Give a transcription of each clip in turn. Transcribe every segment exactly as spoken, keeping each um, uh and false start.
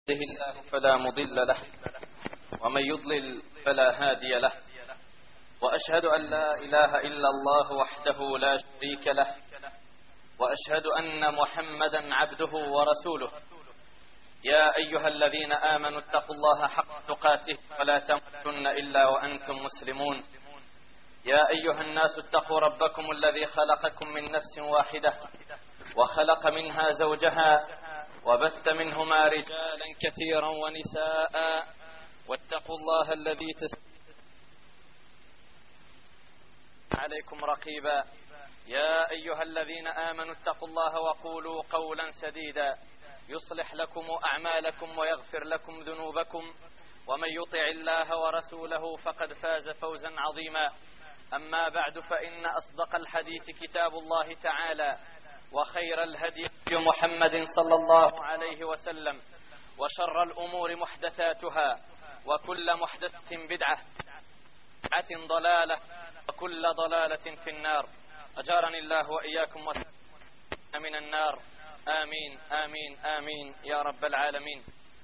يهده الله فلا مضل له ومن يضلل فلا هادي له، وأشهد أن لا إله إلا الله وحده لا شريك له، وأشهد أن محمدا عبده ورسوله. يا أيها الذين آمنوا اتقوا الله حق تقاته ولا تموتن إلا وأنتم مسلمون. يا أيها الناس اتقوا ربكم الذي خلقكم من نفس واحدة وخلق منها زوجها وبث منهما رجالا كثيرا ونساء، واتقوا الله الذي تسألون عليكم رقيبا. يا أيها الذين آمنوا اتقوا الله وقولوا قولا سديدا يصلح لكم أعمالكم ويغفر لكم ذنوبكم، ومن يطع الله ورسوله فقد فاز فوزا عظيما. أما بعد، فإن أصدق الحديث كتاب الله تعالى، وخير الهدي محمد صلى الله عليه وسلم، وشر الأمور محدثاتها، وكل محدثة بدعة بدعة ضلالة، وكل ضلالة في النار. أجارني الله وإياكم من النار. آمين آمين آمين يا رب العالمين.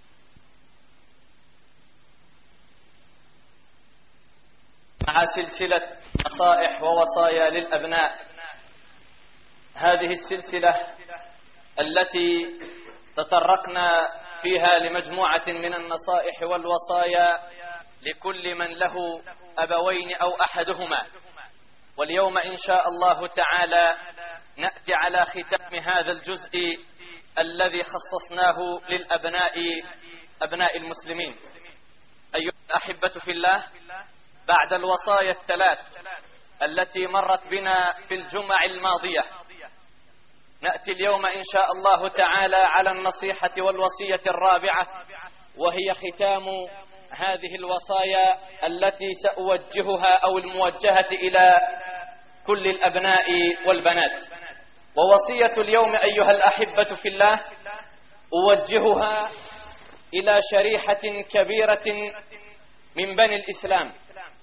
مع سلسلة نصائح ووصايا للأبناء، هذه السلسلة التي تطرقنا فيها لمجموعة من النصائح والوصايا لكل من له أبوين أو أحدهما، واليوم إن شاء الله تعالى نأتي على ختام هذا الجزء الذي خصصناه للأبناء أبناء المسلمين. أيها الأحبة في الله، بعد الوصايا الثلاث التي مرت بنا في الجمع الماضية، نأتي اليوم إن شاء الله تعالى على النصيحة والوصية الرابعة، وهي ختام هذه الوصايا التي سأوجهها أو الموجهة إلى كل الأبناء والبنات. ووصية اليوم أيها الأحبة في الله أوجهها إلى شريحة كبيرة من بني الإسلام.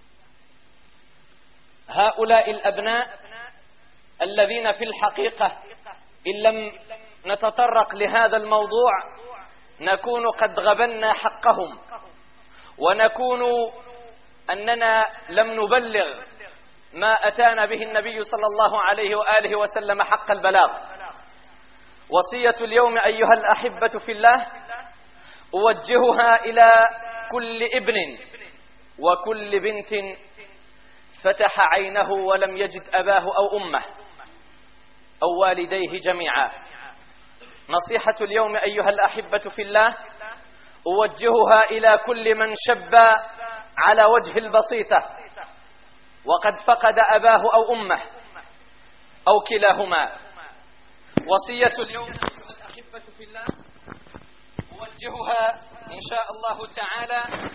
هؤلاء الأبناء الذين في الحقيقة إن لم نتطرق لهذا الموضوع نكون قد غبنا حقهم، ونكون أننا لم نبلغ ما أتانا به النبي صلى الله عليه وآله وسلم حق البلاغ. وصية اليوم أيها الأحبة في الله أوجهها إلى كل ابن وكل بنت فتح عينه ولم يجد أباه أو أمه أو والديه جميعا. نصيحة اليوم أيها الأحبة في الله أوجهها إلى كل من شب على وجه البسيطة وقد فقد أباه أو أمه أو كلاهما. وصية اليوم أيها الأحبة في الله أوجهها إن شاء الله تعالى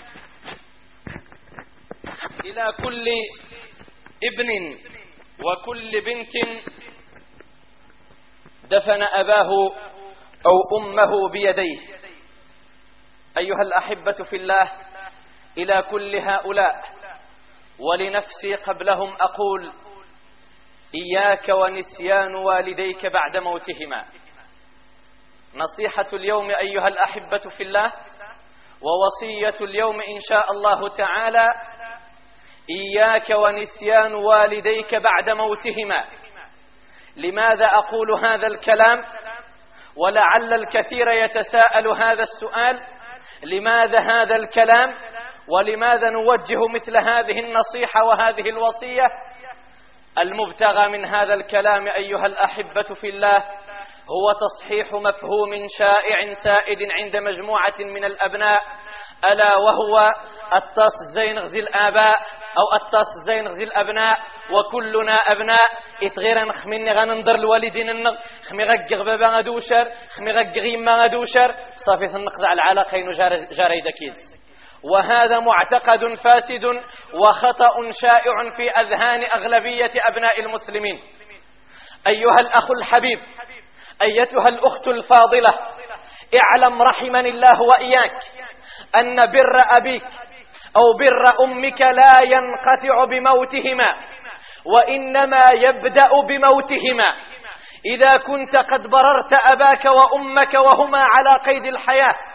إلى كل ابن وكل بنت دفن أباه أو أمه بيديه. أيها الأحبة في الله، إلى كل هؤلاء ولنفسي قبلهم أقول: إياك ونسيان والديك بعد موتهما. نصيحة اليوم أيها الأحبة في الله ووصية اليوم إن شاء الله تعالى: إياك ونسيان والديك بعد موتهما. لماذا أقول هذا الكلام؟ ولعل الكثير يتساءل هذا السؤال: لماذا هذا الكلام؟ ولماذا نوجه مثل هذه النصيحة وهذه الوصية؟ المبتغى من هذا الكلام أيها الأحبة في الله هو تصحيح مفهوم شائع سائد عند مجموعة من الأبناء، ألا وهو الطاس زين غزي الآباء أو الطاس زين غزي الأبناء، وكلنا أبناء. إتغير خميني غننظر الوالدين النغ خمي غقغ بابا غدوشر خمي غقغ ما غدوشر صافي النقض على العلاقين جاري دكيد. وهذا معتقد فاسد وخطأ شائع في أذهان أغلبية أبناء المسلمين. أيها الأخ الحبيب، أيتها الأخت الفاضلة، اعلم رحمني الله وإياك أن بر أبيك أو بر أمك لا ينقطع بموتهما، وإنما يبدأ بموتهما. إذا كنت قد بررت أباك وأمك وهما على قيد الحياة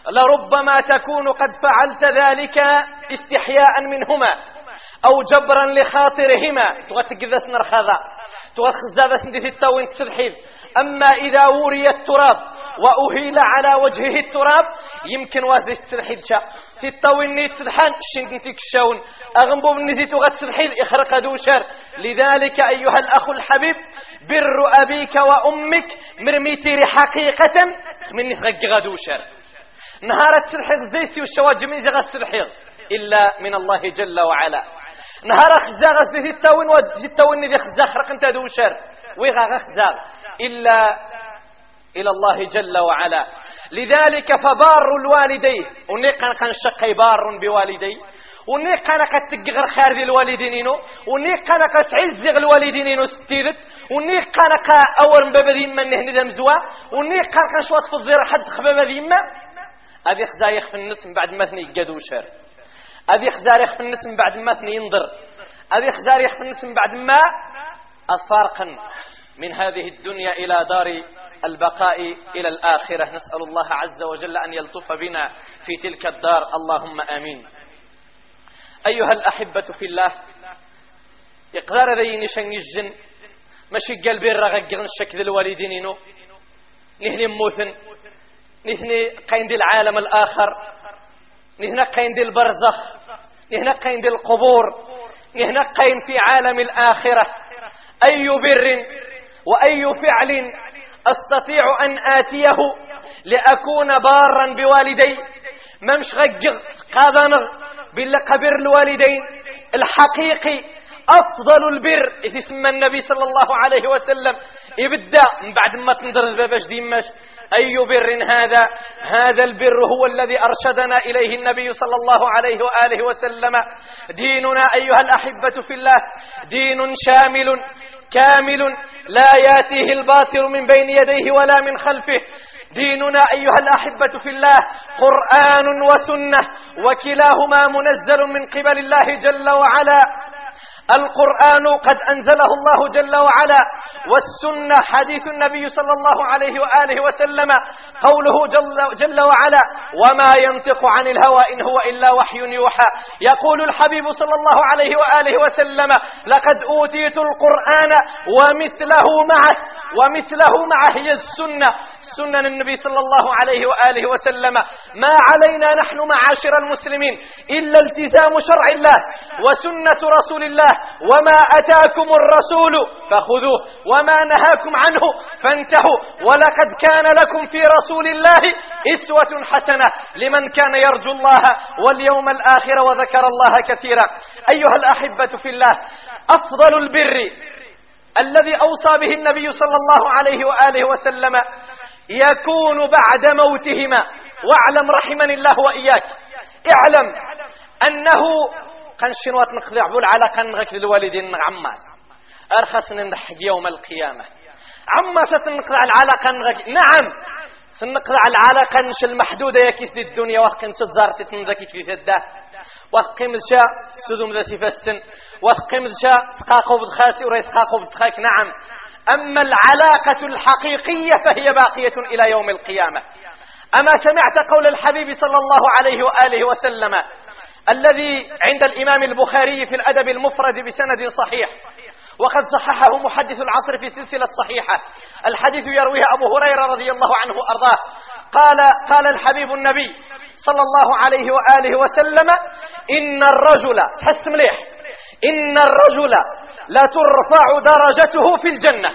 لربما تكون قد فعلت ذلك استحياء منهما أو جبرا لخاطرهما تغتقذس نرخذا تغتخزاذس ندي التوين تسبحيذ. أما إذا وري التراب وأهيل على وجهه التراب يمكن وازي تسبحيذ شا تتوين نيت سبحان شنتك الشاون أغنبو بالنزي تغتسبحيذ إخرق دوشر. لذلك أيها الأخ الحبيب بر أبيك وأمك مرميتيري حقيقة من غق دوشر نهارت سبحيذ زيستي والشواجم من زغ السبحيذ إلا من الله جل وعلا. نهار خزاغ ذي التاون وذي التاون ذي خزاغ خرق انت دوشر ويغا خزاغ إلا إلى الله جل وعلا. لذلك فبار الوالدين ونيقان كان شقي بار بوالدي ونيقان كتقغر خارج الوالدين ونيقان كتعزغ الوالدين ستيرت ونيقان كأور مبابذين من نهن دمزوا ونيقان كشوات في الضير حد خباب ذيما هذه خزايخ في النص من بعد ما ثني قدوشر. هذه خزاريخ في النص من بعد ما ثني ينظر. هذه خزاريخ في النص من بعد ما أفارقا من هذه الدنيا إلى دار البقاء إلى الآخرة. نسأل الله عز وجل أن يلطف بنا في تلك الدار اللهم آمين. أيها الأحبة في الله يقدر ذي نشن الجن ماشي قلبي رغقغن شكل الوالدين نهني موثن نهني قيند العالم الآخر نهنا قيند البرزخ نهنا قيند القبور نهنا قيند في عالم الآخرة. أي بر وأي فعل أستطيع أن آتيه لأكون بارا بوالدي ممش غقغ قادنغ بالقبر الوالدين الحقيقي أفضل البر إذ اسم النبي صلى الله عليه وسلم يبدأ من بعد ما تنظر الباباش ديماش. أي بر هذا هذا البر هو الذي أرشدنا إليه النبي صلى الله عليه وآله وسلم. ديننا أيها الأحبة في الله دين شامل كامل لا ياتيه الباطل من بين يديه ولا من خلفه. ديننا أيها الأحبة في الله قرآن وسنة وكلاهما منزل من قبل الله جل وعلا. القرآن قد أنزله الله جل وعلا والسنة حديث النبي صلى الله عليه وآله وسلم قوله جل, جل وعلا وما ينطق عن الهوى إن هو إلا وحي يوحى. يقول الحبيب صلى الله عليه وآله وسلم لقد أوتيت القرآن ومثله معه ومثله معه هي السنة سنن النبي صلى الله عليه وآله وسلم. ما علينا نحن معاشر المسلمين إلا التزام شرع الله وسنة رسول الله وما أتاكم الرسول فخذوه وما نهاكم عنه فانتهوا. ولقد كان لكم في رسول الله إسوة حسنة لمن كان يرجو الله واليوم الآخر وذكر الله كثيرا. أيها الأحبة في الله أفضل البر الذي أوصى به النبي صلى الله عليه وآله وسلم يكون بعد موتهما. واعلم رحمني الله وإياك اعلم أنه قنشنوات نخضع بالعلاقة نغك للوالدين عماس أرخص نضحك يوم القيامة عماس تنقضع العلاقة نغك. نعم سنقضع العلاقة نش المحدودة يكيس الدنيا وقم ستزارت تنذكي في ثده وقم ذشاء سدوم ذا سفسن وقم ذشاء تقاقب الخاسي وريس تقاقب الخاك. نعم أما العلاقة الحقيقية فهي باقية إلى يوم القيامة. أما سمعت قول الحبيب صلى الله عليه وآله وسلم الذي عند الإمام البخاري في الأدب المفرد بسند صحيح وقد صححه محدث العصر في سلسلة صحيحة. الحديث يرويه أبو هريرة رضي الله عنه أرضاه قال قال الحبيب النبي صلى الله عليه وآله وسلم إن الرجل تحس مليح إن الرجل لا ترفع درجته في الجنة.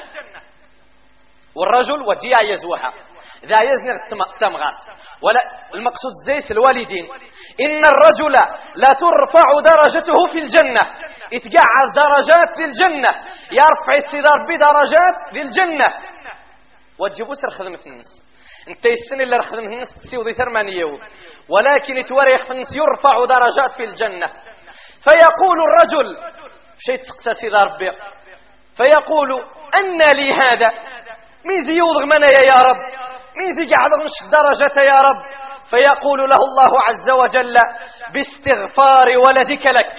والرجل وجيا يزوها ذا يزنغ التمغات ولا المقصود زيس الوالدين. إن الرجل لا ترفع درجته في الجنة يتقعد درجات في الجنة يرفع السدار بدرجات في الجنة. وتجيبوا سر خدمة الناس انت السنة اللي خدمة الناس تسيوضي ثمانية ولكن يتوريخ في الناس يرفع درجات في الجنة. فيقول الرجل شيء تقسى سدار بي فيقول أن لي هذا مين زي يوضغ منايا يا رب مين زي قاعد نش درجة يا رب. فيقول له الله عز وجل باستغفار ولدك لك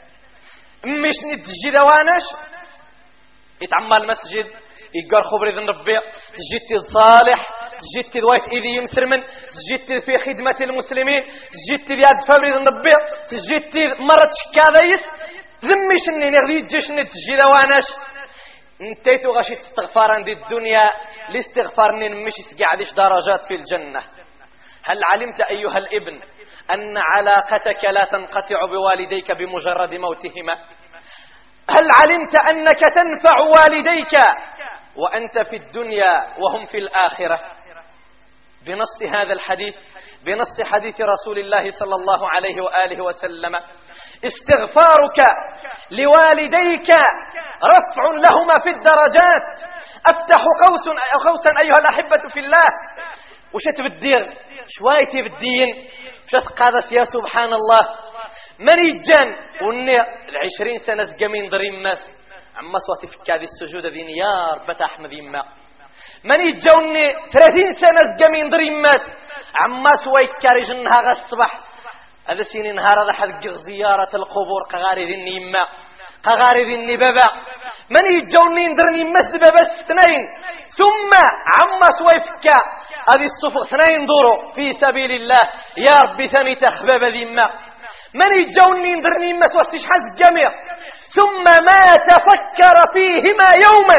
مش نتجي دوانش يتعمى المسجد يقار خبري ذن ربي تجي صالح تجيت دوايت إذي يمسرمن تجيت في خدمة المسلمين تجيت ذي هاد فوريد النبي تجيت مرة شكاذيس ذميش اني نغذي تجيش اني تجي دواناش انتيتو غاشي تستغفار عند الدنيا لاستغفار نمشي سقعدش درجات في الجنة. هل علمت أيها الابن أن علاقتك لا تنقطع بوالديك بمجرد موتهما؟ هل علمت أنك تنفع والديك وأنت في الدنيا وهم في الآخرة؟ بنص هذا الحديث بنص حديث رسول الله صلى الله عليه وآله وسلم استغفارك لوالديك رفع لهما في الدرجات. أفتح قوس قوسا أيها الأحبة في الله. وش تبدير شويتي بالدين وش تقاضس يا سبحان الله من يجان وني العشرين سنة زقمين ضريم ماس عما صوتي في كادي السجود ذين يا رب أحمد يما من يجوني ثلاثين سنة زقمين ضريم ماس عما سوي كارج النهار الصباح هذا سين نهار هذا حق زيارة القبور قغاري ذين يما قغاري ذين بابا من يجوني ندرني مسد بابا اثنين ثم عما سوي فكا هذه الصفر اثنين دورو في سبيل الله يا ربي ثاني تخبب ذمة من يجوني ندرني مسوى استشحاز الجميع ثم ما تفكر فيهما يوما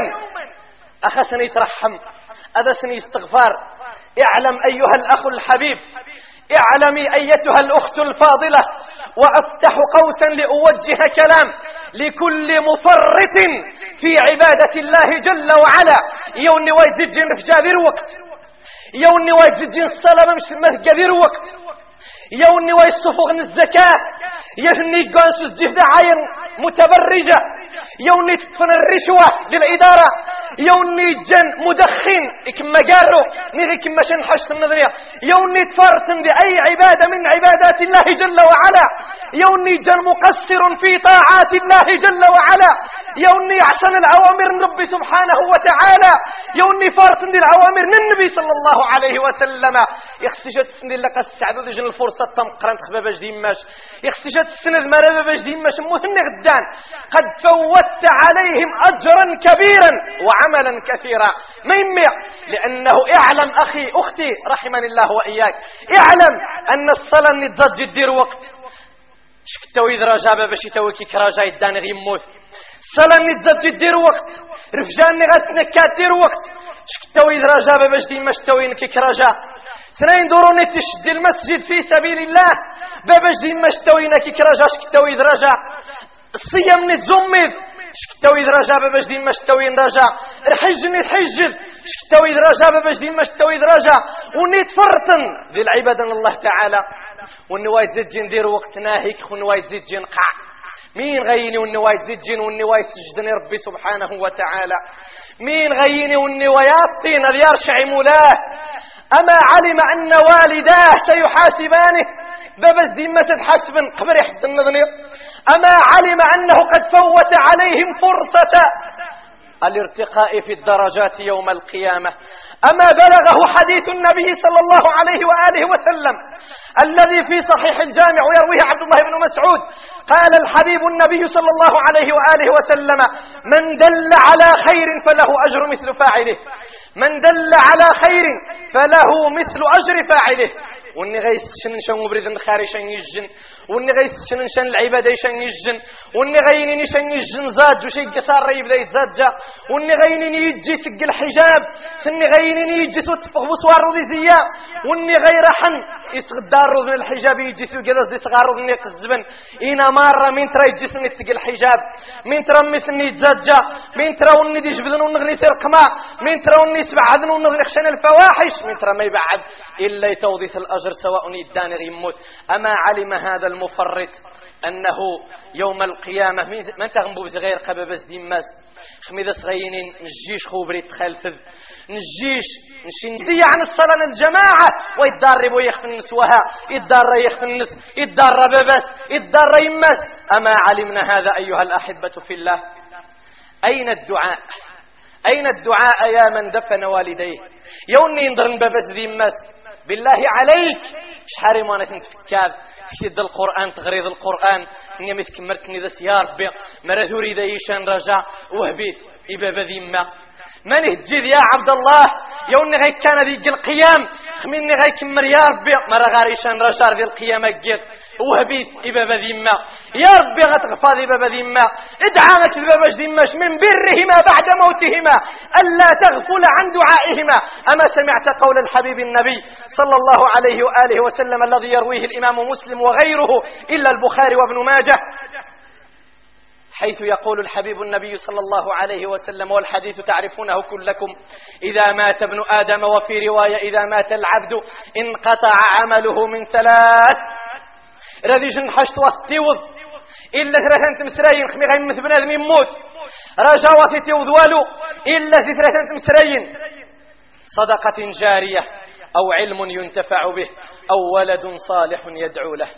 أخسني ترحم أذسني استغفار. اعلم أيها الأخ الحبيب اعلمي أيتها الأخت الفاضلة وأفتح قوسا لأوجه كلام لكل مفرط في عبادة الله جل وعلا يوني ويزجن في جاذر وقت يوني ويزجن الصلاة مش مهجذر وقت يوني ويصفغن الزكاة يهني قانس الجهد عين متبرجة يوني تدفن الرشوة للإدارة يوني جن مدخن كما قالوا نغي كما شنحشت النظرية يوني تفرسن بأي عبادة من عبادات الله جل وعلا يوني جن مقصر في طاعات الله جل وعلا يوني عشان الأوامر من ربي سبحانه وتعالى يوني فارسن دي الأوامر من النبي صلى الله عليه وسلم يخسجت السن اللي قد السعدو دي جن الفرصة تمقرن تخباب جديد ماش يخسجت السن المرابة جديد ماش مثنى غدان قد فوت عليهم أجرا كبيرا وعملا كثيرا ما يميع لأنه اعلم أخي أختي رحمني الله وإياك اعلم أن الصلاة نتزاد جدير وقت شكتو إذ رجابة باش يتوكي كراجا يدان غيموت الصلاة نتزاد جدير وقت رفجان نغتنكات دير وقت شكتو إذ رجابة باش ديما شتوين كي كراجا اثنين دوروني تشد المسجد في سبيل الله باباش ديما شتوين كي كراجا شكتو إذ رجا الصيام نتزمد شكتو إذ رجا باباش ديما شتوين رجا الحج نتحجل شكتو إذ رجا باباش ديما شتوين رجا ونتفرطن ذي العبادة الله تعالى والنواي زجين دير وقت ناهيك ونواي زجين قع مين غيني والنواي زجين والنواي سجدني ربي سبحانه وتعالى مين غيني والنواي يطين يرشع مولاه أما علم أن والداه سيحاسبانه باباش ديما تتحاسبن قبل يحد النظنير أما علم أنه قد فوت عليهم فرصة الارتقاء في الدرجات يوم القيامة أما بلغه حديث النبي صلى الله عليه وآله وسلم الذي في صحيح الجامع ويرويه عبد الله بن مسعود قال الحبيب النبي صلى الله عليه وآله وسلم من دل على خير فله أجر مثل فاعله من دل على خير فله مثل أجر فاعله واني غيسشن نشان مبرد الخاري شان يجن واني غيسشن نشان العبادة شان يجن واني غيني نشان يجن زاد وشي قصار ريب ذا يتزادجا واني غيني يجي سق الحجاب سني غيني يجي سوتفق بصوار رضي زيا واني غير حن يسغدار رضي الحجاب يجي سوق قدس دي صغار رضي قزبن إنا مرة من ترى يجي سني تق الحجاب من ترى مسني يتزادجا من ترى وني دي جبذن ونغني سرقما من ترى وني يسبع عذن ونغني خشان الفواحش من ترى ما يبعد إلا يتوضيث الأجر سواء يدان يموت. أما علم هذا المفرط أنه يوم القيامة من تغنبو بزغير قبابس ديماس خميدة صغيرين نجيش خوبري تخلفذ نجيش نشندي عن الصلاة الجماعة ويتدرب ويخفن نسوها يتدرب يخفن نس يتدرب بابس يتدرب يماس. أما علمنا هذا أيها الأحبة في الله أين الدعاء أين الدعاء يا من دفن والديه يوني ندرن بابس ديماس بالله عليك شحاري ما أنا كنت فكاب تشد القرآن تغريض القرآن إني مثل مرتني ذا سيار بي مرثوري ذا يشان رجع وهبيت إبا بذيما من يهجد يا عبد الله يوني غيك كان ذيك القيام خميني غيك مريار بي مرة غاريشان رجار ذي القيامة جيت وهبيت إبابا ذمة يا ربي غتغفاض إبابا ذمة ادعامك إبابا ذمة من برهما بعد موتهما ألا تغفل عن دعائهما. أما سمعت قول الحبيب النبي صلى الله عليه وآله وسلم الذي يرويه الإمام مسلم وغيره إلا البخاري وابن ماجه، حيث يقول الحبيب النبي صلى الله عليه وسلم والحديث تعرفونه كلكم: إذا مات ابن آدم، وفي رواية إذا مات العبد انقطع عمله من ثلاث. رذي جنحشت وثيوض إلا ثلاثة تمسرين خمي غير مثل بنادم يموت رجا وثيوض والو إلا ثلاثة تمسرين: صدقة جارية أو علم ينتفع به أو ولد صالح يدعو له.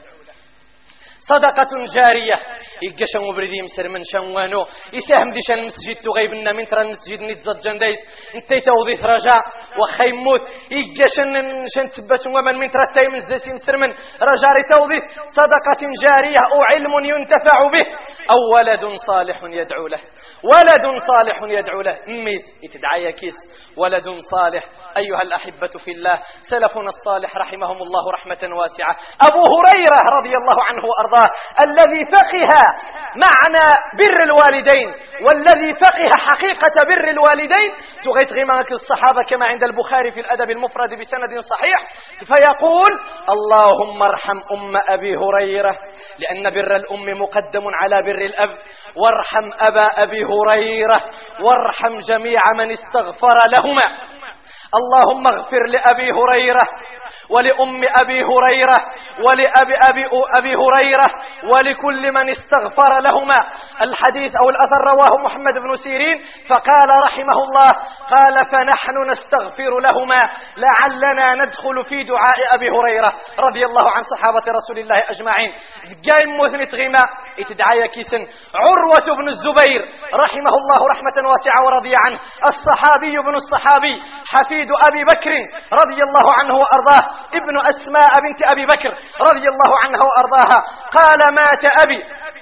صدقة جارية يقشن وبردي مسر من شنوانو يساهم دي شان مسجد تغيبنا من ترى المسجد نتزد جنديس انتي توضيث رجاء وخيموت يقشن شان تثبت ومن من ترى تاي من زيسي مسر من رجاري توضيث. صدقة جارية أو علم ينتفع به أو ولد صالح يدعو له. ولد صالح يدعو له ميس يتدعي كيس ولد صالح. أيها الأحبة في الله، سلفنا الصالح رحمهم الله رحمة واسعة أبو هريرة رضي الله عنه وأرضاه الذي فقه معنى بر الوالدين والذي فقه حقيقة بر الوالدين تغيت غمانك الصحابة كما عند البخاري في الأدب المفرد بسند صحيح، فيقول: اللهم ارحم أم أبي هريرة لأن بر الأم مقدم على بر الأب، وارحم أبا أبي هريرة، وارحم جميع من استغفر لهما. اللهم اغفر لأبي هريرة ولأم أبي هريرة ولأبي أبي, أبي هريرة ولكل من استغفر لهما. الحديث أو الأثر رواه محمد بن سيرين فقال رحمه الله: قال فنحن نستغفر لهما لعلنا ندخل في دعاء أبي هريرة رضي الله عن صحابة رسول الله أجمعين. جاي مثنت غما اتدعي كيسن عروة بن الزبير رحمه الله رحمة واسعة ورضي عنه، الصحابي بن الصحابي حفيد أبي بكر رضي الله عنه وأرضاه، ابن أسماء بنت أبي بكر رضي الله عنها وأرضاها، قال: مات أبي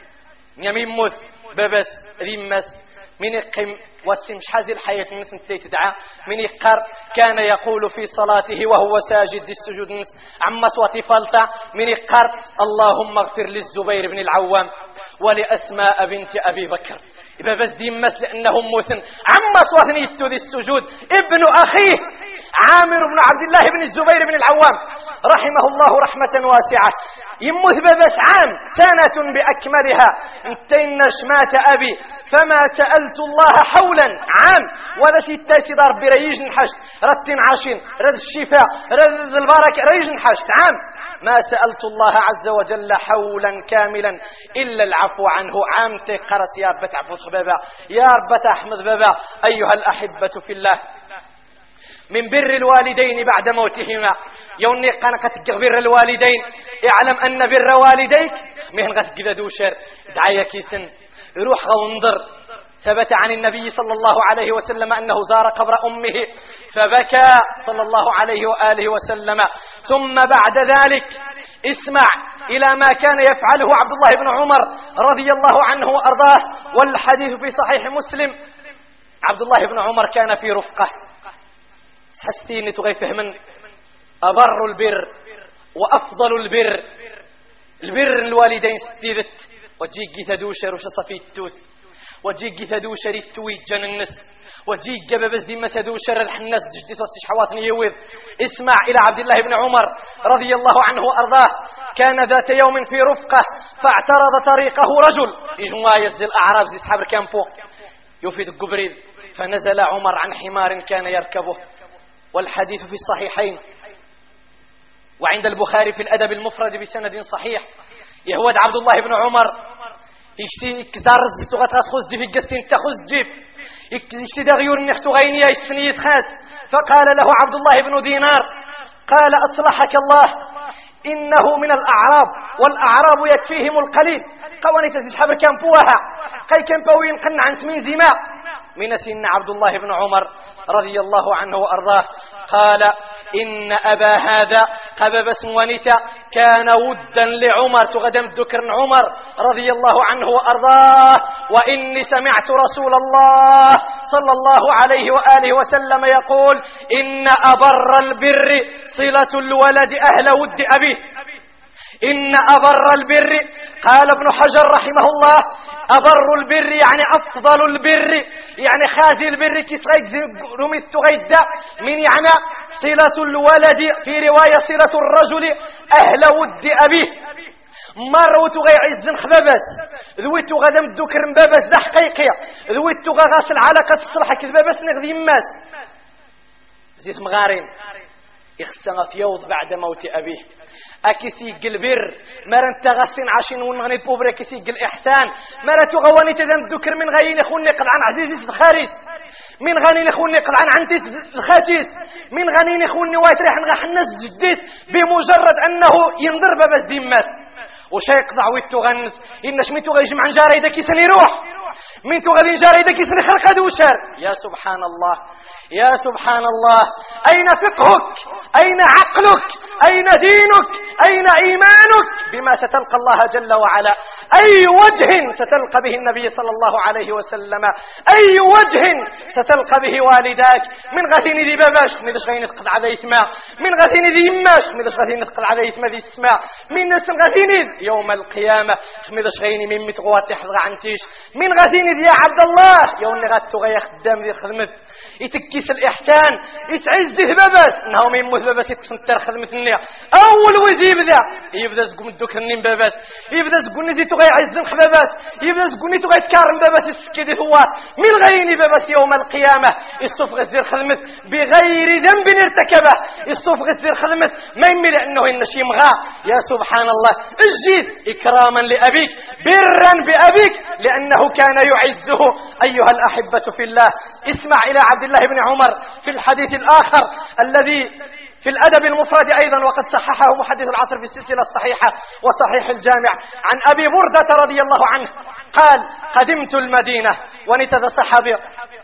يمين موت ببس ريمس من يقيم واسم حازي الحياة من سنتي تدعى من يقر كان يقول في صلاته وهو ساجد السجود عما صوتي فلتا من يقر: اللهم اغفر للزبير بن العوام ولأسماء بنت أبي بكر. إذا بس دي مس لأنهم موثن عما صوتني يتوذي السجود ابن أخيه عامر بن عبد الله بن الزبير بن العوام رحمه الله رحمة واسعة يموت بس عام سنة بأكملها انتينش مات أبي فما سألت الله حولا عام ولا ستة دار بريج نحشت رتين عاشين رد الشفاء رد البركة ريج نحشت عام ما سألت الله عز وجل حولا كاملا إلا العفو عنه. عام تقرس يا رب تعفو بابا يا رب تحمد بابا. أيها الأحبة في الله، من بر الوالدين بعد موتهما يوني قنقة بر الوالدين اعلم أن بر والديك مهن غث قذا دوشر دعايا كيسن روح غوندر. ثبت عن النبي صلى الله عليه وسلم أنه زار قبر أمه فبكى صلى الله عليه وآله وسلم. ثم بعد ذلك اسمع إلى ما كان يفعله عبد الله بن عمر رضي الله عنه وأرضاه، والحديث في صحيح مسلم. عبد الله بن عمر كان في رفقة حستيني تغيفه من أبر البر وأفضل البر البر الوالدين ستيذت وجيك ثدوشر وشصفي التوث وجيك ثدوشر التويت جن النس وجيك جببز دي مسدوشر الحناس جدي صوتش حواتني يويض. اسمع إلى عبد الله بن عمر رضي الله عنه وأرضاه، كان ذات يوم في رفقة فاعترض طريقه رجل يجوا يزل الأعراب زي صحاب الكامبو يفيد الجبريل، فنزل عمر عن حمار كان يركبه. والحديث في الصحيحين وعند البخاري في الأدب المفرد بسند صحيح. يهود عبد الله بن عمر يكسر الزتوغة تخص جيف يقسين تخص جيف يكسر غيور نحتو غينيا يسفني يتخاس. فقال له عبد الله بن دينار قال: أصلحك الله إنه من الأعراب والأعراب يكفيهم القليل. قواني تسحب كامبوها قي كامبوين قن عن سمين زماء من سن عبد الله بن عمر رضي الله عنه وأرضاه. قال: إن أبا هذا قبب سوانيتا كان ودا لعمر تغدم ذكر عمر رضي الله عنه وأرضاه. وإني سمعت رسول الله صلى الله عليه وآله وسلم يقول إن أبر البر صلة الولد أهل ود أبيه. إن أبر البر، قال ابن حجر رحمه الله أبر البر يعني أفضل البر، يعني خازي البر كيس رميت غيدا من يعني صلة الولد، في رواية صلة الرجل أهل ود أبيه. مروت غي عزن خبابات ذويتو غدم الدكر مباباس ده حقيقية ذويتو غاسل علاقة الصلحة كذباباس نغذي ماس زيت مغارين يخسن فيوض بعد موت أبيه. أكسي قلبر مرن تغسين عشين ونغني بوبر أكسي قل إحسان مرة تغواني تدم الدكر من غيين يخوني قل عن عزيزي الخارج من غني يخوني قل عن عنتيس الخاتيس من غني يخوني وايت ريح نغح الناس جديد بمجرد أنه ينضر باباس ديماس وش يقضع ويتو غنس إنش ميتو غيجمع عن جاري داكي سني روح ميتو غادي جاري داكي سني خلق هذا وشار. يا سبحان الله يا سبحان الله، أين فقهك؟ أين عقلك؟ أين دينك؟ أين إيمانك بما ستلقى الله جل وعلا؟ أي وجه ستلقى به النبي صلى الله عليه وسلم؟ أي وجه ستلقى به والداك؟ من غثين ذي باباش مدش غين يتقل على إثماء، من غثين ذي يماش مدش غين يتقل على إثماء ذي السماء، من ناس غثين يوم القيامة مدش غين من متغوات يحضر عنتيش، من غثين ذي يا عبد الله يوم نغات غير خدام ذي خدمت يتكيس الإحسان يتعز باباس انهم يموت باباس يتسنتر خدمة النية. أول وزيب ذا يبدأ زقوم الدوك النين باباس يبدأ زقوم نزي تغي عزن خباباس يبدأ زقوم تغي تكارم باباس يسكدي ثوات من غيري باباس يوم القيامة يصف غزير خدمة بغير ذنب ارتكبه يصف غزير خدمة ما يمي لأنه إنشي مغا. يا سبحان الله اجد إكراما لأبيك برا بأبيك لأنه كان يعزه. أيها الأحبة في الله اسمع إلى عبد الله بن عمر في الحديث الآخر الذي في الأدب المفرد أيضا وقد صححه محدث العصر في السلسلة الصحيحة وصحيح الجامع عن أبي بردة رضي الله عنه قال قدمت المدينة ونتذ الصحابي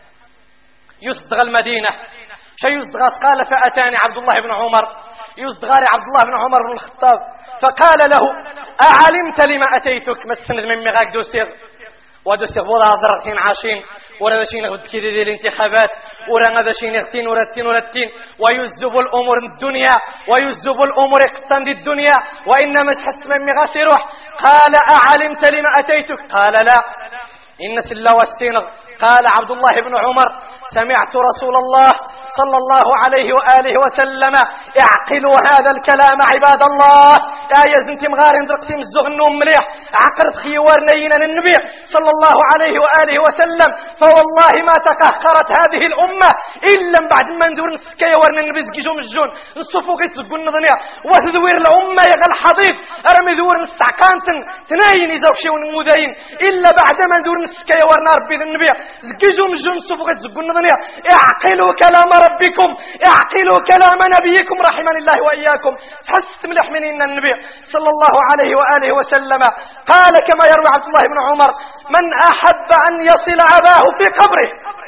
يصدغ المدينة شيء يصدغ قال فأتاني عبد الله بن عمر يصدغاري عبد الله بن عمر بن الخطاب فقال له أعلمت لما أتيتك ما تسند من مغاك دوسيغ وهذا استغفار عذرتين عاشين ولا شيء نغد كذا دي الانتخابات ولا هذا شيء نغتين ولا تين ولا تين ويزب الأمور الدنيا ويزب الأمور اقتند الدنيا وإنما تحس من مغاس روح. قال أعلمت لما أتيتك؟ قال لا إن سلا والسينغ. قال عبد الله بن عمر سمعت رسول الله صلى الله عليه وآله وسلم اعقلوا هذا الكلام عباد الله. يا زنتي مغارين درقتي مزغنهم مليح عقرت خيوارنينا للنبي صلى الله عليه وآله وسلم فوالله ما تقهقرت هذه الأمة إلا بعد ما ندور نسكي ورن النبي زكيجو مجون نصفو غيسقو النظنية وتدوير الأمة يغل حضيف أرمي دور نستعقانتن تناين يزوكشي ونموذين إلا بعد ما ندور نسكي ورن ربي النبي زكيجو مجون نصفو غيسقو النظنية. اعقلوا كلام ربكم اعقلوا كلام نبيكم رحمن الله وإياكم. حست ملح من إن النبي صلى الله عليه وآله وسلم قال كما يروي عبد الله بن عمر من أحب أن يصل أباه في قبره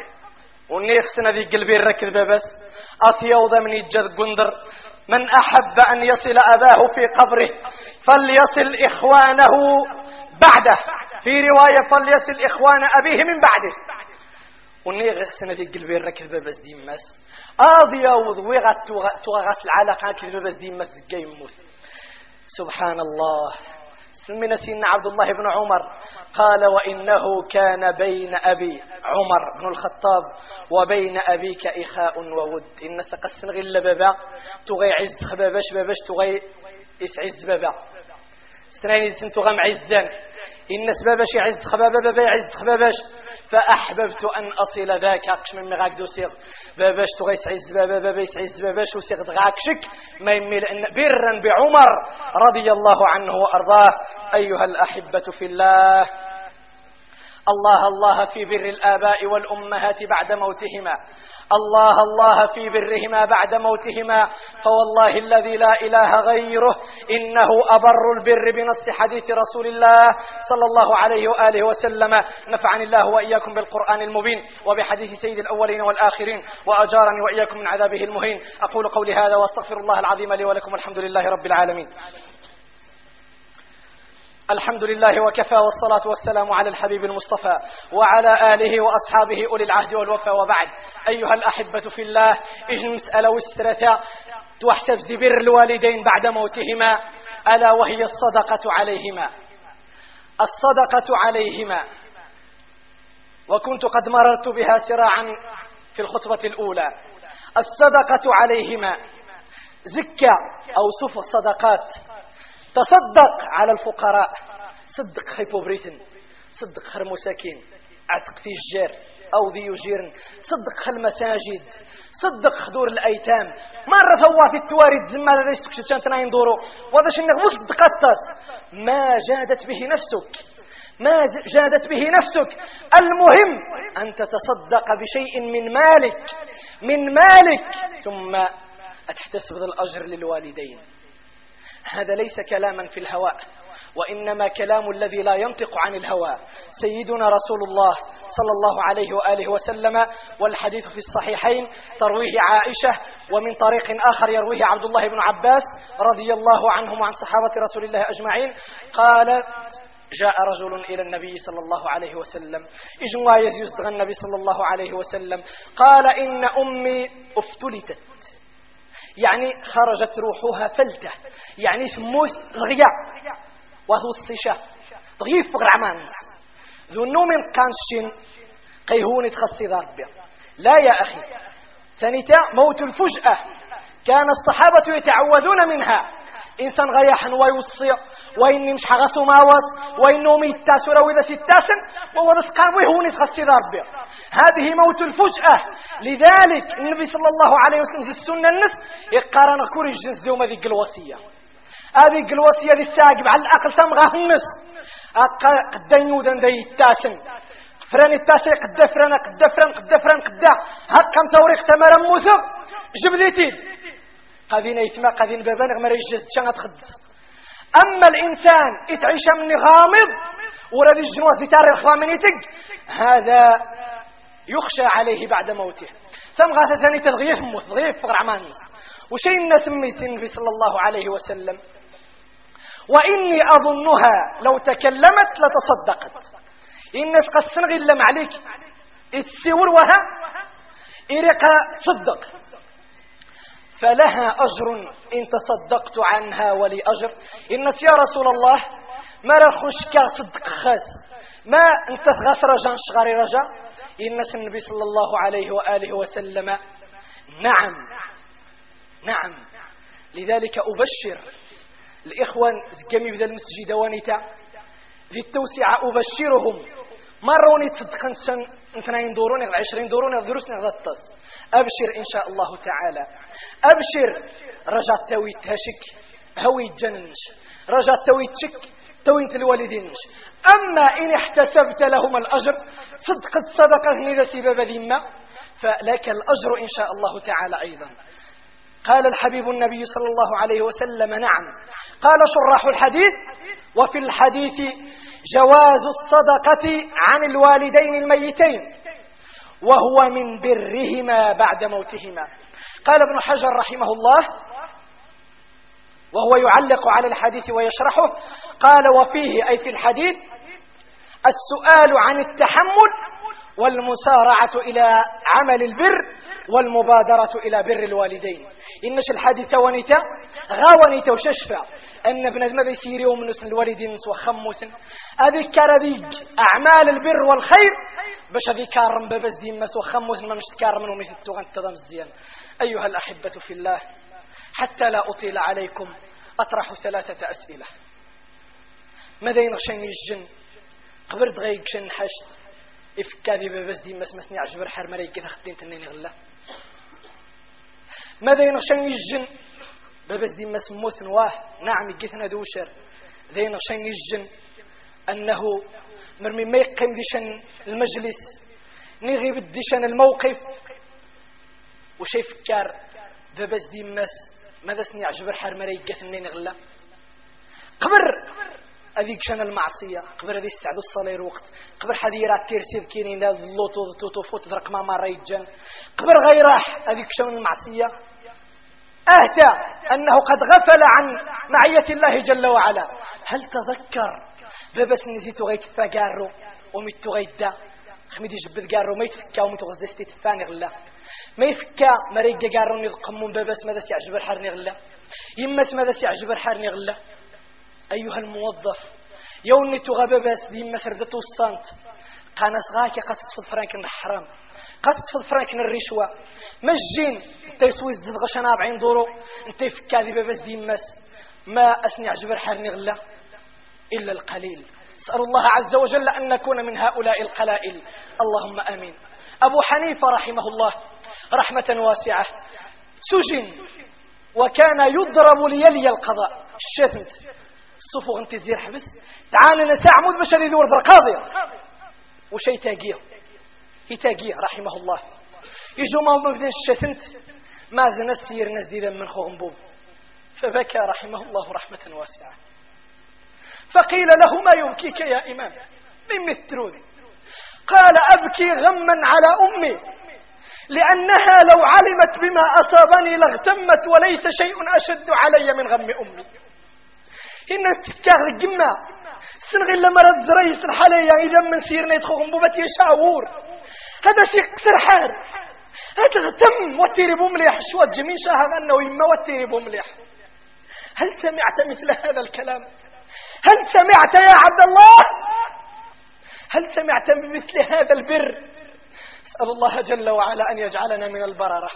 ونيخسنا ذي قلبي الركض بس أثيوض من يجد قندر من أحب أن يصل أباه في قبره فليصل إخوانه بعده في رواية فليصل إخوان أبيه من بعده ونيخسنا ذي قلبي الركض بس دي مس أضيوض وغت تغس العلاقة كذب بس دي مس جاي موت. سبحان الله. سمنا سيدنا عبد الله بن عمر قال وإنه كان بين أبي عمر بن الخطاب وبين أبيك إخاء وود. إن سقسن غل بابا تغي عز خبابش بابش تغي إسعز بابا استناني سنتو غم عزان إن سبابش يعز خبابا بابا يعز خبابش فأحببت أن أصل ذاك أقش من مغاك دو سيغ باباش تغيس عز بابا باباش عز باباش وسيغ دغاك شك ما يميل أن برا بعمر رضي الله عنه وأرضاه. أيها الأحبة في الله الله الله في بر الآباء والأمهات بعد موتهما الله الله في برهما بعد موتهما، فوالله الذي لا إله غيره إنه أبر البر بنص حديث رسول الله صلى الله عليه وآله وسلم. نفعني الله وإياكم بالقرآن المبين وبحديث سيد الأولين والآخرين، وأجارني وإياكم من عذابه المهين. أقول قولي هذا وأستغفر الله العظيم لي ولكم، والحمد لله رب العالمين. الحمد لله وكفى، والصلاة والسلام على الحبيب المصطفى وعلى آله وأصحابه أولي العهد والوفاء، وبعد. أيها الأحبة في الله، إجن مسألة وسترة تحسب زبر الوالدين بعد موتهما، ألا وهي الصدقة عليهما. الصدقة عليهما، وكنت قد مررت بها سراعا في الخطبة الأولى. الصدقة عليهما زكاة أو صف صدقات. تصدق على الفقراء، صدق خي بوبريتن، صدق خر مساكين، عتق تجار أو ذي يجيرن، صدق خل المساجد، صدق خدور الأيتام. مرة هو في التوارد زما هذا يستكشف شانتنا يندورو، وهذا شنو مصدقات ما جادت به نفسك، ما جادت به نفسك. المهم أن تتصدق بشيء من مالك، من مالك ثم أتحتسب الأجر للوالدين. هذا ليس كلاما في الهواء، وإنما كلام الذي لا ينطق عن الهوى. سيدنا رسول الله صلى الله عليه وآله وسلم، والحديث في الصحيحين، ترويه عائشة، ومن طريق آخر يرويه عبد الله بن عباس رضي الله عنهم وعن صحابة رسول الله أجمعين. قالت: جاء رجل إلى النبي صلى الله عليه وسلم، إجوا يزيد النبي صلى الله عليه وسلم، قال: إن أمي افتلتت، يعني خرجت روحها فلتة، يعني ثموث الغياء وهو الصشاء ضغيف فقر عمان ذو النوم كانشين قيهون تخصي ضربه. لا يا أخي، ثانيتا موت الفجأة، كان الصحابة يتعوذون منها. إنسان غياحا ويوصي وإني مش حغسوا ماوات وإنه ميتاسر وإذا ستاسن وهو نسقام ويهون تخصي ضربه. هذه موت الفجأة. لذلك النبي صلى الله عليه وسلم في السنة النس يقارن كوري الجنس يوم ذيك الوصية، هذه الوصية للساقب على الأقل تمغى النس قدين يوذن ذي التاسن فران التاسع قد فران قد فران قد فران قد هكام توريق تمارا موثب جبديتين قاذين يتما قاذين بابان غمر يجز شان تخدس. أما الإنسان يتعيش من غامض ورد الجنوة زيتار الخوامنيتك، هذا يخشى عليه بعد موته. ثم غاثة ثاني تضغيف موت تضغيف فقر عمان. وشيء الناس ميسين النبي صلى الله عليه وسلم: وإني أظنها لو تكلمت لتصدقت. الناس قصن غلم عليك السور وها إرقى صدق، فلها أجر إن تصدقت عنها ولي أجر. الناس يا رسول الله ما رخشك صدق خاس، ما انت غاس رجا شغاري رجا. الناس النبي صلى الله عليه وآله وسلم: نعم نعم. لذلك أبشر الإخوان الجميع في المسجد وانيتا ذي التوسعة، أبشرهم مروني تصدقن سن اثنين دورون عشرين دورون دروسنا غطس. أبشر إن شاء الله تعالى، أبشر. رجعت تويت هشك هوي جننش، رجعت تويت شك تويت الوالدينش. أما إن احتسبت لهم الأجر صدق الصدقة إذا سبب ذمة فلك الأجر إن شاء الله تعالى أيضا. قال الحبيب النبي صلى الله عليه وسلم: نعم. قال شراح الحديث: وفي الحديث جواز الصدقة عن الوالدين الميتين وهو من برهما بعد موتهما. قال ابن حجر رحمه الله وهو يعلق على الحديث ويشرحه، قال: وفيه أي في الحديث السؤال عن التحمل والمسارعة إلى عمل البر والمبادرة إلى بر الوالدين. إنش الحديث ونيتا غاونيتا وششفة أن ابن ماذا يسيري ومن نسل الوالدين وخموث أذكر ذيك أعمال البر والخير باش ذكر ببز دي مس وخموث ما مش تكار منهم مثل تغن تضم الزيان. أيها الأحبة في الله، حتى لا أطيل عليكم أطرح ثلاثة أسئلة. ماذا ينغشن الجن قبر دغيق شن حشت إفكاذي ببز دي مس مسني عجبر حرمري كذا خدين تنين غلا. ماذا ينغشن الجن ببز دي مس موث نواه نعم يجثنا دوشر. ذا ينغشن الجن أنه مرمي ما يقيم ديشن المجلس نغيب ديشن الموقف وشي فكار باباس دي ماس ماذا سني عجبر حار مريقة ثنين غلا قبر هذيك شان المعصية قبر هذه السعد الصلاة الوقت قبر حذيرات تيرسيد كينين هذا اللوتو توتو فوت ذرق ما مرة يجان قبر غير راح هذيك شان المعصية أهدى أنه قد غفل عن معية الله جل وعلا. هل تذكر باباس نزيت غيت فقارو وميت غيت دا خميدي جبت قارو ما يتفكا وميت غزدستي تفاني غلا ما يفكا مريقا قارو نيضقمون باباس ماذا سيعجب الحرني غلا يمس ماذا سيعجب الحرني غلا. أيها الموظف يوني تغبى باباس دي يمس ردتو الصانت قانس غاكي قد تطفل فرانك الحرام قد تطفل فرانك الرشوة مجين انت يسوي الزبغة شناب عين دورو انت يفكا ذي باباس دي يمس ما أسني عجب الحرني غلا إلا القليل. أسأل الله عز وجل أن نكون من هؤلاء القلائل اللهم آمين. أبو حنيفة رحمه الله رحمة واسعة سجن وكان يضرب ليلي القضاء الشتمت الصفوغ انت تزير حبس تعال نساع مذ بشر ذي ورد القاضي وشي تاقيه يتاقيه رحمه الله يجو ما هم بدين الشتمت ما زن السير نزديدا من خوهم بوب فبكى رحمه الله رحمة واسعة فقيل له ما يبكيك يا إمام من مثلون قال أبكي غما على أمي لأنها لو علمت بما أصابني لاغتمت وليس شيء أشد علي من غم أمي. إن استفكار الجمع سنغي لما رد رئيس الحالية إذا من سيرنا يدخلهم بوبتي شاور هذا شيء قصر حار هذا غتم وتيري بمليح شوى الجميع شاهد أنه يما وتيري بمليح. هل سمعت مثل هذا الكلام؟ هل سمعت يا عبد الله؟ هل سمعت بمثل هذا البر؟ أسأل الله جل وعلا أن يجعلنا من البررة.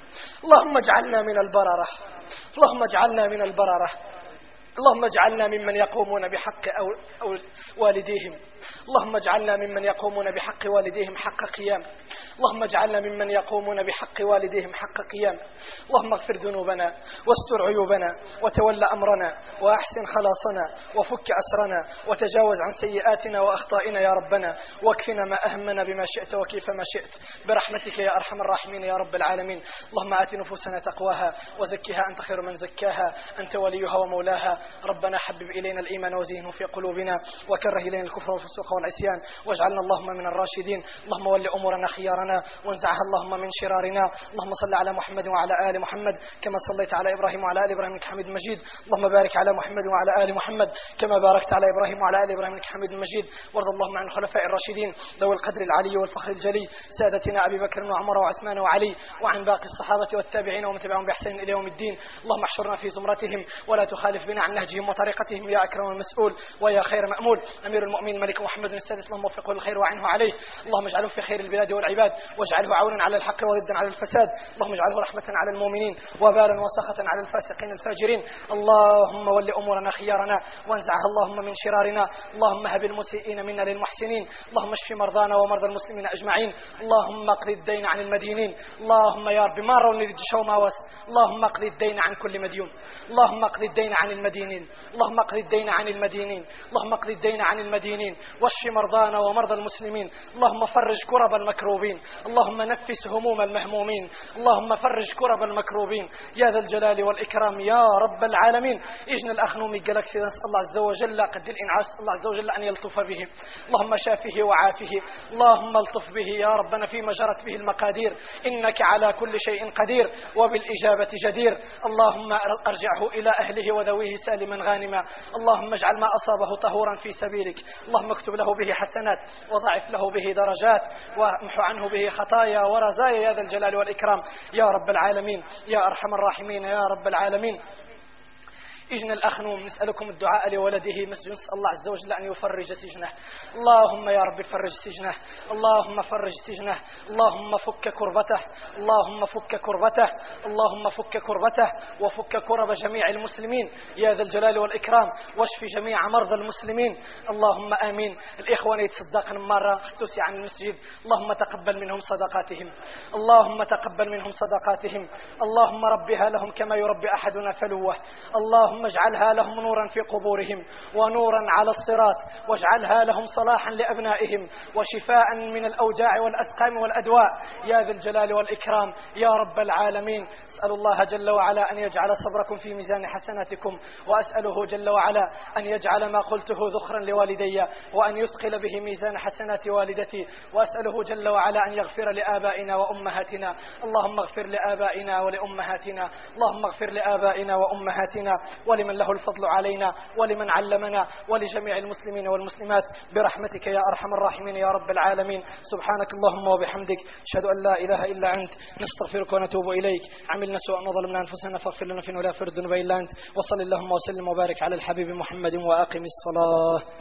اللهم اجعلنا من البررة اللهم اجعلنا من البررة اللهم اجعلنا ممن يقومون بحق أو أو والديهم اللهم اجعلنا ممن يقومون بحق والديهم حق قيام اللهم اجعلنا ممن يقومون بحق والديهم حق قيام. اللهم اغفر ذنوبنا واستر عيوبنا وتول أمرنا وأحسن خلاصنا وفك أسرنا وتجاوز عن سيئاتنا وأخطائنا يا ربنا واكفنا ما أهمنا بما شئت وكيف ما شئت برحمتك يا أرحم الراحمين يا رب العالمين. اللهم آت نفوسنا تقواها وزكها أنت خير من زكاها أنت وليها ومولاها. ربنا حبب إلينا الإيمان وزينه في قلوبنا وكره إلينا الكفر والفسوق والعصيان واجعلنا اللهم من الراشدين. اللهم ول أمورنا خيارنا وانزعها اللهم من شرارنا. اللهم صل على محمد وعلى آل محمد كما صليت على إبراهيم وعلى آل إبراهيم إنك حميد مجيد. اللهم بارك على محمد وعلى آل محمد كما باركت على إبراهيم وعلى آل إبراهيم إنك حميد مجيد. وارض اللهم عن الخلفاء الراشدين ذوي القدر العلي والفخر الجلي سادتنا أبي بكر وعمر وعثمان وعلي وعن باقي الصحابة والتابعين ومن تبعهم بإحسان إلى يوم الدين. اللهم احشرنا في زمرتهم ولا تخالف بنا عن نهجهم وطريقتهم يا أكرم المسؤول ويا خير مأمول. أمير المؤمنين الملك محمد السادس اللهم وفقه للخير وعنه عليه. اللهم اجعله في خير البلاد والعباد واجعله عونا على الحق وضدا على الفساد. اللهم اجعله رحمة على المؤمنين وبالا وسخطا على الفاسقين الفاجرين. اللهم ول أمورنا خيارنا وانزعها اللهم من شرارنا. اللهم هب المسيئين منا للمحسنين. اللهم اشف مرضانا ومرضى المسلمين أجمعين. اللهم اقض الدين عن المدينين. اللهم يا رب ما روني ذي ما وس. اللهم اقض الدين عن كل مديون. اللهم اقض الدين عن المدينين. اللهم اقض الدين عن المدينين. اللهم اقض الدين عن المدينين واشف مرضانا ومرضى المسلمين. اللهم فرج كرب المكروبين. اللهم نفس هموم المهمومين. اللهم فرج كرب المكروبين يا ذا الجلال والإكرام يا رب العالمين. إجن الأخنومي جلاكسي نسأل الله عز وجل قد الإنعاش الله عز وجل أن يلطف به. اللهم شافه وعافه. اللهم الطف به يا ربنا فيما جرت به المقادير إنك على كل شيء قدير وبالإجابة جدير. اللهم أرجعه إلى أهله وذويه سالما غانما. اللهم اجعل ما أصابه طهورا في سبيلك. اللهم اكتب له به حسنات وضعف له به درجات وامحو عنه به خطايا ورزايا يا ذا الجلال والإكرام يا رب العالمين يا أرحم الراحمين يا رب العالمين. إجن الأخنوم نسألكم الدعاء لولده مسجون الله عز وجل أن يفرج سجنه. اللهم يا رب فرج سجنه. اللهم فرج سجنه. اللهم فك كربته. اللهم فك كربته. اللهم فك كربته وفك كرب جميع المسلمين يا ذا الجلال والإكرام واشف جميع مرضى المسلمين. اللهم آمين. الإخوان يتصدقن مرة اختسي عن المسجد. اللهم تقبل منهم صدقاتهم. اللهم تقبل منهم صدقاتهم. اللهم ربها لهم كما يربي أحدنا فلوه. اللهم اللهم اجعلها لهم نورا في قبورهم ونورا على الصراط، واجعلها لهم صلاحا لأبنائهم وشفاء من الأوجاع والأسقام والأدواء يا ذا الجلال والإكرام يا رب العالمين. أسأل الله جل وعلا أن يجعل صبركم في ميزان حسناتكم، وأسأله جل وعلا أن يجعل ما قلته ذخرا لوالدي وأن يثقل به ميزان حسنات والدتي، وأسأله جل وعلا أن يغفر لآبائنا وأمهاتنا. اللهم اغفر لآبائنا ولأمهاتنا، اللهم اغفر لآبائنا وأمهاتنا ولمن له الفضل علينا ولمن علمنا ولجميع المسلمين والمسلمات برحمتك يا أرحم الراحمين يا رب العالمين. سبحانك اللهم وبحمدك، أشهد أن لا إله إلا أنت، نستغفرك ونتوب إليك. عملنا سوءا وظلمنا أنفسنا فاغفر لنا فإنه لا يغفر الذنوب إلا أنت. وصل اللهم وسلم وبارك على الحبيب محمد وأقم الصلاة.